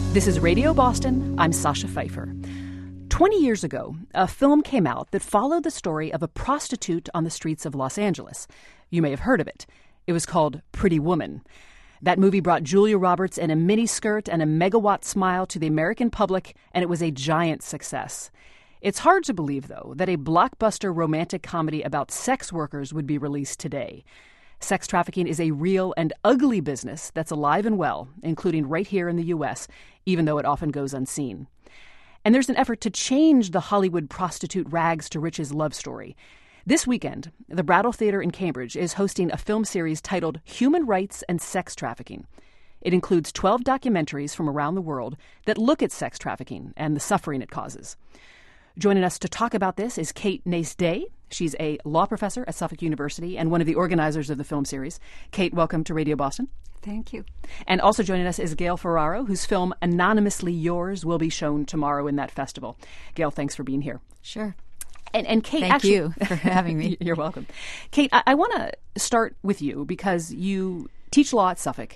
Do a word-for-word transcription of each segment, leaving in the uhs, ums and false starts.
This is Radio Boston. I'm Sasha Pfeiffer. Twenty years ago, a film came out that followed the story of a prostitute on the streets of Los Angeles. You may have heard of it. It was called Pretty Woman. That movie brought Julia Roberts in a miniskirt and a megawatt smile to the American public, and it was a giant success. It's hard to believe, though, that a blockbuster romantic comedy about sex workers would be released today. Sex trafficking is a real and ugly business that's alive and well, including right here in the U S, even though it often goes unseen. And there's an effort to change the Hollywood prostitute rags to riches love story. This weekend, the Brattle Theatre in Cambridge is hosting a film series titled Human Rights and Sex Trafficking. It includes twelve documentaries from around the world that look at sex trafficking and the suffering it causes. Joining us to talk about this is Kate Nace-Day. She's a law professor at Suffolk University and one of the organizers of the film series. Kate, welcome to Radio Boston. Thank you. And also joining us is Gail Ferraro, whose film Anonymously Yours will be shown tomorrow in that festival. Gail, thanks for being here. Sure. And, and Kate, Thank actually, you for having me. You're welcome. Kate, I, I want to start with you because you teach law at Suffolk,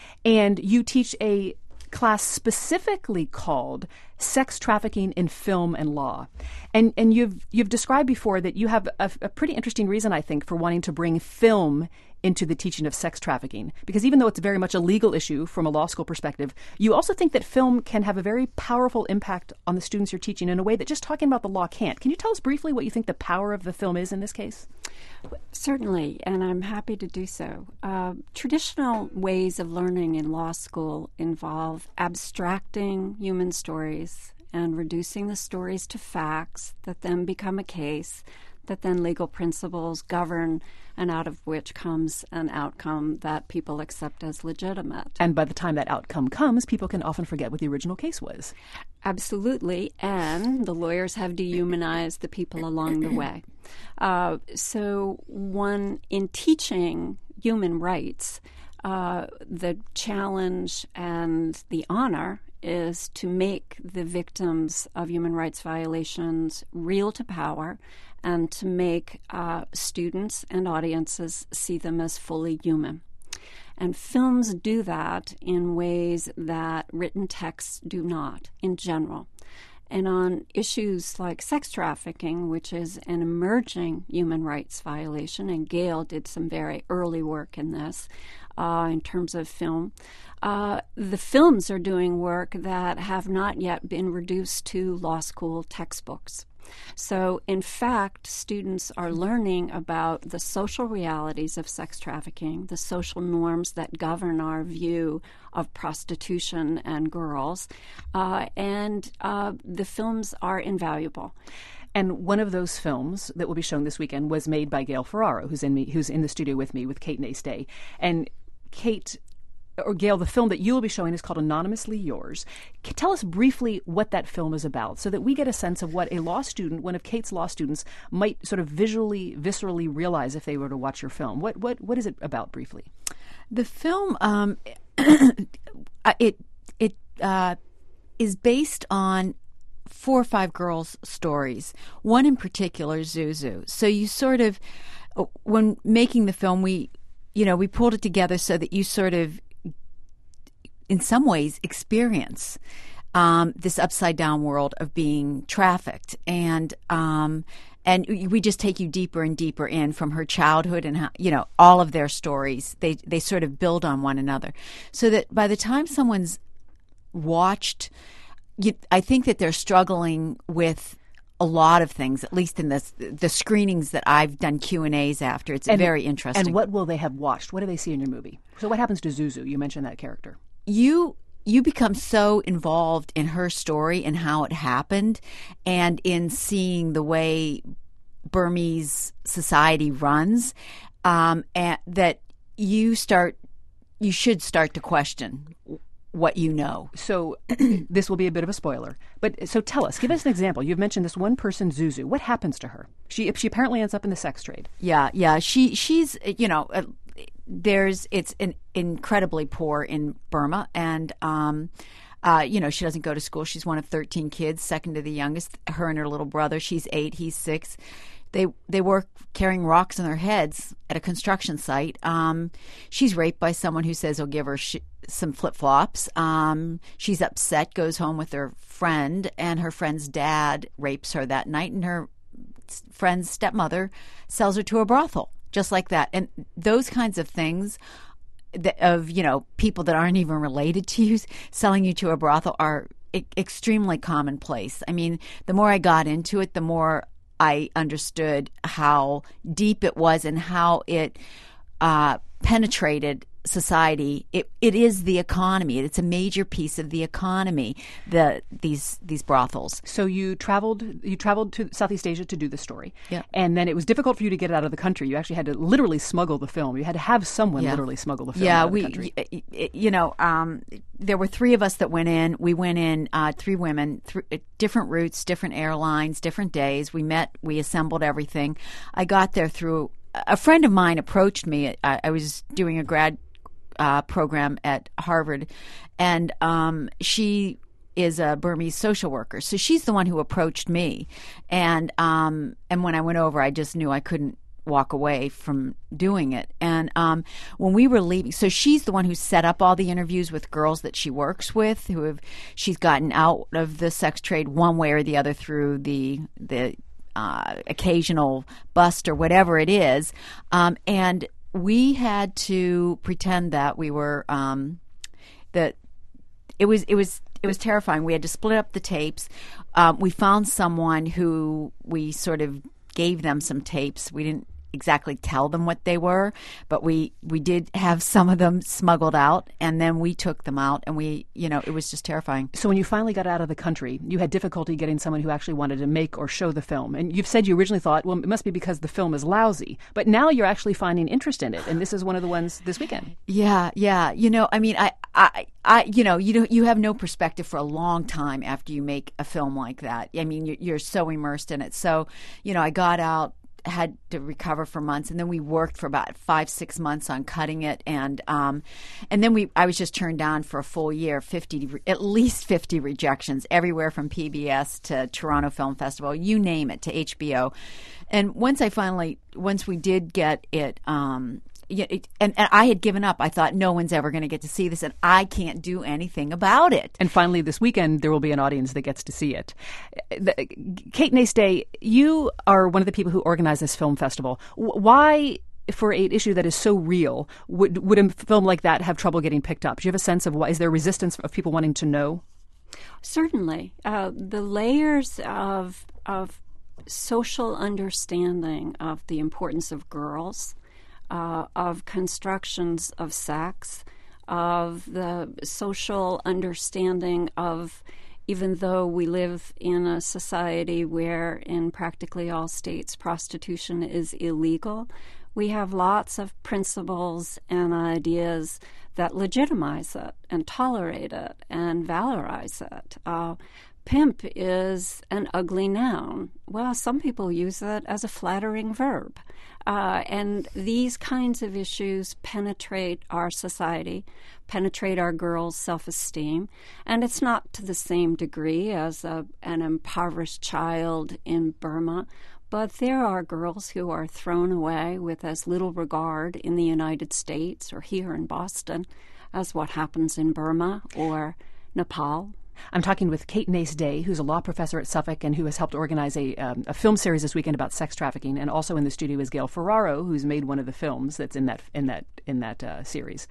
and you teach a class specifically called Sex Trafficking in Film and Law. And and you've you've described before that you have a, a pretty interesting reason, I think, for wanting to bring film into the teaching of sex trafficking. Because even though it's very much a legal issue from a law school perspective, you also think that film can have a very powerful impact on the students you're teaching in a way that just talking about the law can't. Can you tell us briefly what you think the power of the film is in this case? Certainly, and I'm happy to do so. Uh, traditional ways of learning in law school involve abstracting human stories and reducing the stories to facts that then become a case, that then legal principles govern, and out of which comes an outcome that people accept as legitimate. And by the time that outcome comes, people can often forget what the original case was. Absolutely, and the lawyers have dehumanized the people along the way. Uh, so one, in teaching human rights, uh, the challenge and the honor is to make the victims of human rights violations real to power and to make uh, students and audiences see them as fully human. And films do that in ways that written texts do not, in general. And on issues like sex trafficking, which is an emerging human rights violation, and Gail did some very early work in this uh, in terms of film, uh, the films are doing work that have not yet been reduced to law school textbooks. So, in fact, students are learning about the social realities of sex trafficking, the social norms that govern our view of prostitution and girls, uh, and uh, the films are invaluable. And one of those films that will be shown this weekend was made by Gail Ferraro, who's in me, who's in the studio with me with Kate Nace-Day. And Kate, or Gail, the film that you will be showing is called Anonymously Yours. Tell us briefly what that film is about so that we get a sense of what a law student, one of Kate's law students, might sort of visually, viscerally realize if they were to watch your film. What what what is it about briefly? The film, um, it it uh, is based on four or five girls' stories. One in particular, Zuzu. So you sort of, when making the film, we, you know, we pulled it together so that you sort of, in some ways, experience um, this upside-down world of being trafficked, and um, and we just take you deeper and deeper in from her childhood and how, you know, all of their stories. They they sort of build on one another, so that by the time someone's watched, you, I think that they're struggling with a lot of things, at least in this, the screenings that I've done Q and A's after. It's and, very interesting. And what will they have watched? What do they see in your movie? So what happens to Zuzu? You mentioned that character. You you become so involved in her story and how it happened, and in seeing the way Burmese society runs, um, and that you start you should start to question what you know. So this will be a bit of a spoiler. But so tell us, give us an example. You've mentioned this one person, Zuzu. What happens to her? She she apparently ends up in the sex trade. Yeah, yeah. She she's you know. Uh, There's it's an incredibly poor in Burma, and um, uh, you know, she doesn't go to school. She's one of thirteen kids, second to the youngest. Her and her little brother. She's eight. He's six. They they work carrying rocks on their heads at a construction site. Um, she's raped by someone who says he'll give her sh- some flip-flops. Um, she's upset, goes home with her friend, and her friend's dad rapes her that night, and her friend's stepmother sells her to a brothel, just like that. And those kinds of things that, of, you know, people that aren't even related to you selling you to a brothel are e- extremely commonplace. I mean, the more I got into it, the more I understood how deep it was and how it uh, penetrated society. It it is the economy. It's a major piece of the economy. The these these brothels. So you traveled you traveled to Southeast Asia to do the story, yeah. And then it was difficult for you to get it out of the country. You actually had to literally smuggle the film. You had to have someone yeah. literally smuggle the film yeah, out of we, the country. Y- you know, um, there were three of us that went in. We went in, uh, three women, th- different routes, different airlines, different days. We met. We assembled everything. I got there through a friend of mine approached me. I, I was doing a grad Uh, program at Harvard, and um, she is a Burmese social worker. So she's the one who approached me, and um, and when I went over, I just knew I couldn't walk away from doing it. And um, when we were leaving, so she's the one who set up all the interviews with girls that she works with, who have she's gotten out of the sex trade one way or the other through the the uh, occasional bust or whatever it is, um, and we had to pretend that we were um, that it was it was it was terrifying. We had to split up the tapes. Um, we found someone who we sort of gave them some tapes. We didn't exactly tell them what they were, but we we did have some of them smuggled out, and then we took them out, and we you know it was just terrifying. So when you finally got out of the country, you had difficulty getting someone who actually wanted to make or show the film. And you've said you originally thought, well, it must be because the film is lousy. But now you're actually finding interest in it, and this is one of the ones this weekend. Yeah, yeah. You know, I mean, I, I, I you know, you don't, you have no perspective for a long time after you make a film like that. I mean, you're, you're so immersed in it. So, you know, I got out, had to recover for months, and then we worked for about five, six months on cutting it, and um, and then we I was just turned down for a full year, fifty at least fifty rejections everywhere from P B S to Toronto Film Festival, you name it, to H B O, and once I finally once we did get it. Um, Yeah, it, and, and I had given up. I thought no one's ever going to get to see this, and I can't do anything about it. And finally, this weekend, there will be an audience that gets to see it. The, Kate Nastey, you are one of the people who organize this film festival. Why, for an issue that is so real, would would a film like that have trouble getting picked up? Do you have a sense of why? Is there resistance of people wanting to know? Certainly. Uh, the layers of of social understanding of the importance of girls, Uh, of constructions of sex, of the social understanding of, even though we live in a society where in practically all states prostitution is illegal, we have lots of principles and ideas that legitimize it and tolerate it and valorize it. Uh, Pimp is an ugly noun. Well, some people use it as a flattering verb. Uh, and these kinds of issues penetrate our society, penetrate our girls' self-esteem. And it's not to the same degree as a, an impoverished child in Burma, but there are girls who are thrown away with as little regard in the United States or here in Boston as what happens in Burma or Nepal. I'm talking with Kate Nastey, who's a law professor at Suffolk and who has helped organize a, um, a film series this weekend about sex trafficking. And also in the studio is Gail Ferraro, who's made one of the films that's in that in that in that uh, series.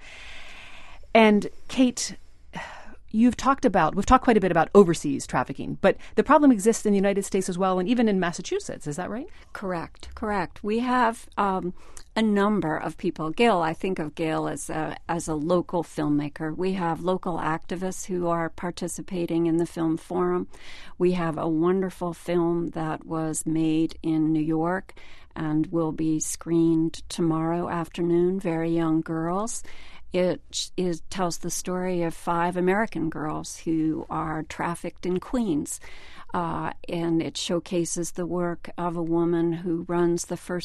And Kate, you've talked about we've talked quite a bit about overseas trafficking, but the problem exists in the United States as well, and even in Massachusetts. Is that right? Correct, correct. We have um, a number of people. Gail, I think of Gail as a, as a local filmmaker. We have local activists who are participating in the film forum. We have a wonderful film that was made in New York and will be screened tomorrow afternoon, Very Young Girls. It is, tells the story of five American girls who are trafficked in Queens. Uh, and it showcases the work of a woman who runs the first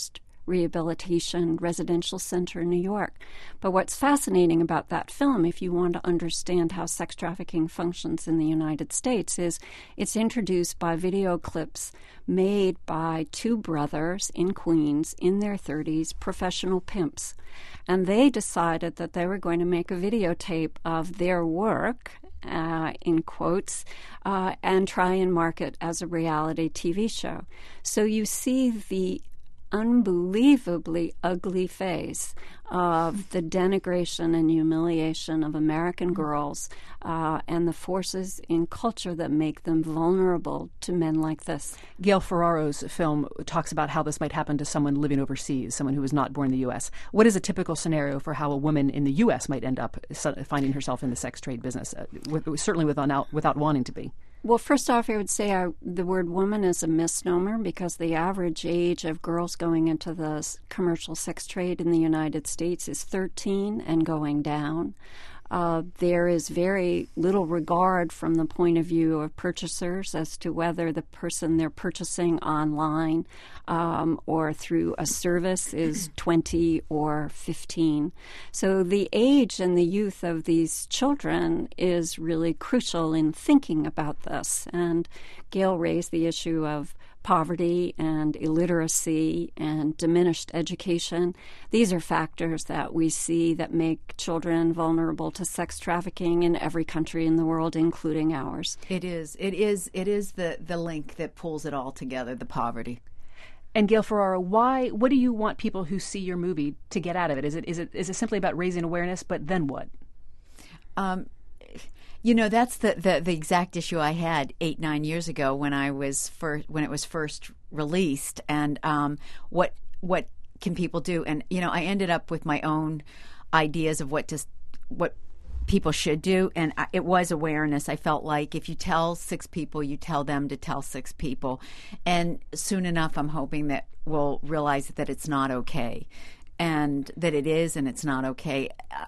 Rehabilitation Residential Center in New York. But what's fascinating about that film, if you want to understand how sex trafficking functions in the United States, is it's introduced by video clips made by two brothers in Queens in their thirties, professional pimps. And they decided that they were going to make a videotape of their work, uh, in quotes, uh, and try and market as a reality T V show. So you see the unbelievably ugly face of the denigration and humiliation of American girls uh, and the forces in culture that make them vulnerable to men like this. Gail Ferraro's film talks about how this might happen to someone living overseas, someone who was not born in the U S. What is a typical scenario for how a woman in the U S might end up finding herself in the sex trade business, uh, with, certainly without, without wanting to be? Well, first off, I would say I, the word woman is a misnomer because the average age of girls going into the commercial sex trade in the United States is thirteen and going down. Uh, there is very little regard from the point of view of purchasers as to whether the person they're purchasing online um, or through a service is twenty or fifteen. So the age and the youth of these children is really crucial in thinking about this. And Gail raised the issue of poverty and illiteracy and diminished education. These are factors that we see that make children vulnerable to sex trafficking in every country in the world, including ours. It is. It is. It is the, the link that pulls it all together, the poverty. And Gail Ferraro, why? What do you want people who see your movie to get out of it? Is it is it is it simply about raising awareness? But then what? Um, You know, that's the, the, the exact issue I had eight, nine years ago when I was first, when it was first released. And um, what what can people do? And you know, I ended up with my own ideas of what to, what people should do, and I, it was awareness. I felt like if you tell six people, you tell them to tell six people, and soon enough, I'm hoping that we'll realize that it's not okay, and that it is, and it's not okay.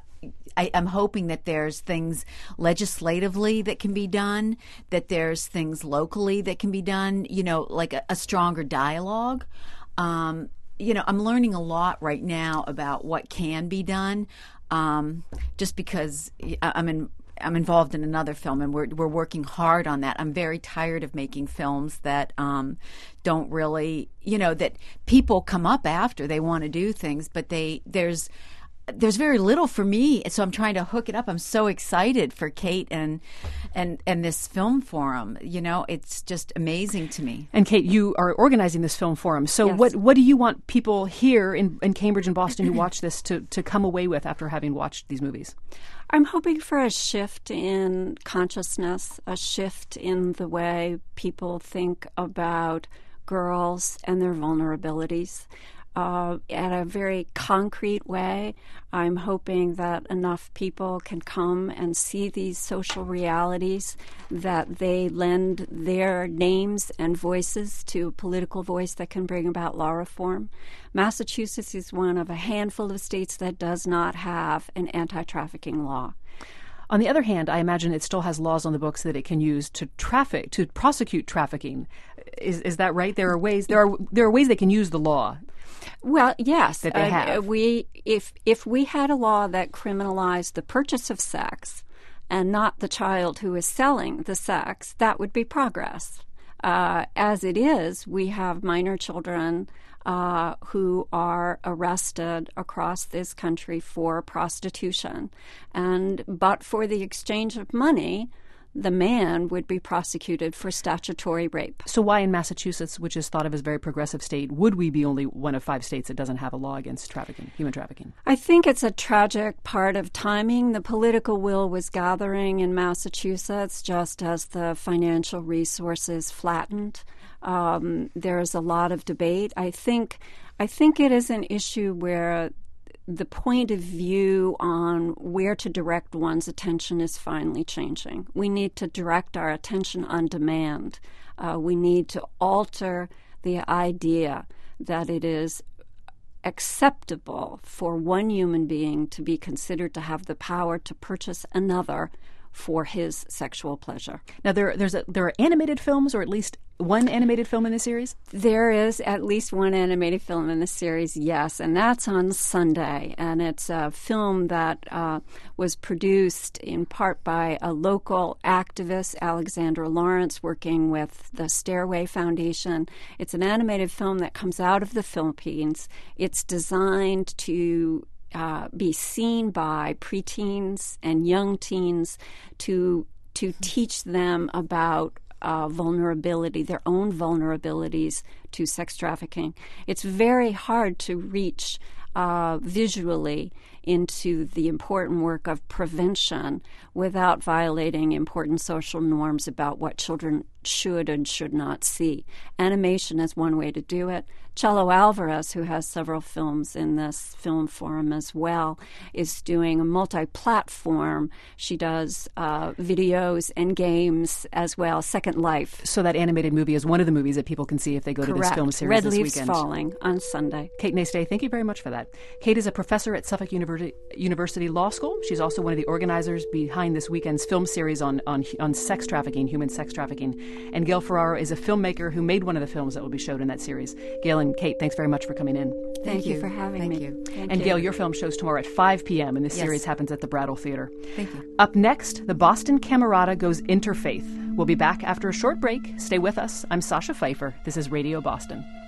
I, I'm hoping that there's things legislatively that can be done, that there's things locally that can be done, you know, like a, a stronger dialogue. Um, you know, I'm learning a lot right now about what can be done, um, just because I'm in, I'm involved in another film, and we're we're working hard on that. I'm very tired of making films that um, don't really, you know, that people come up after they want to do things, but they there's. There's very little for me, so I'm trying to hook it up. I'm so excited for Kate and and and this film forum. You know, it's just amazing to me. And Kate, you are organizing this film forum. So Yes. what what do you want people here in, in Cambridge and Boston who watch this to, to come away with after having watched these movies? I'm hoping for a shift in consciousness, a shift in the way people think about girls and their vulnerabilities. Uh, in a very concrete way. I'm hoping that enough people can come and see these social realities, that they lend their names and voices to a political voice that can bring about law reform. Massachusetts is one of a handful of states that does not have an anti-trafficking law. On the other hand, I imagine it still has laws on the books that it can use to traffic, to prosecute trafficking. Is is that right? There are ways. There are there are ways they can use the law. Well, yes, that they have. Uh, we if if we had a law that criminalized the purchase of sex and not the child who is selling the sex, that would be progress. Uh, as it is, we have minor children uh, who are arrested across this country for prostitution, and but for the exchange of money, the man would be prosecuted for statutory rape. So why in Massachusetts, which is thought of as a very progressive state, would we be only one of five states that doesn't have a law against trafficking, human trafficking? I think it's a tragic part of timing. The political will was gathering in Massachusetts just as the financial resources flattened. Um, there's a lot of debate. I think, I think it is an issue where the point of view on where to direct one's attention is finally changing. We need to direct our attention on demand. Uh, we need to alter the idea that it is acceptable for one human being to be considered to have the power to purchase another for his sexual pleasure. Now, there there's a, there are animated films, or at least one animated film in the series? There is at least one animated film in the series, yes, and that's on Sunday. And it's a film that uh, was produced in part by a local activist, Alexandra Lawrence, working with the Stairway Foundation. It's an animated film that comes out of the Philippines. It's designed to uh, be seen by preteens and young teens to to teach them about Uh, vulnerability, their own vulnerabilities to sex trafficking. It's very hard to reach uh, visually into the important work of prevention without violating important social norms about what children should and should not see. Animation is one way to do it. Chelo Alvarez, who has several films in this film forum as well, is doing a multi-platform. She does uh, videos and games as well, Second Life. So that animated movie is one of the movies that people can see if they go Correct. to this film series Red this Leaves weekend. Falling on Sunday. Kate Nastay, thank you very much for that. Kate is a professor at Suffolk University, University Law School. She's also one of the organizers behind this weekend's film series on, on, on sex trafficking, human sex trafficking. And Gail Ferraro is a filmmaker who made one of the films that will be showed in that series. Gail and Kate, thanks very much for coming in. Thank, Thank you you for having Thank me. you. Thank and you. Gail, your film shows tomorrow at five p.m. and this Yes. series happens at the Brattle Theater. Thank you. Up next, the Boston Camerata goes interfaith. We'll be back after a short break. Stay with us. I'm Sasha Pfeiffer. This is Radio Boston.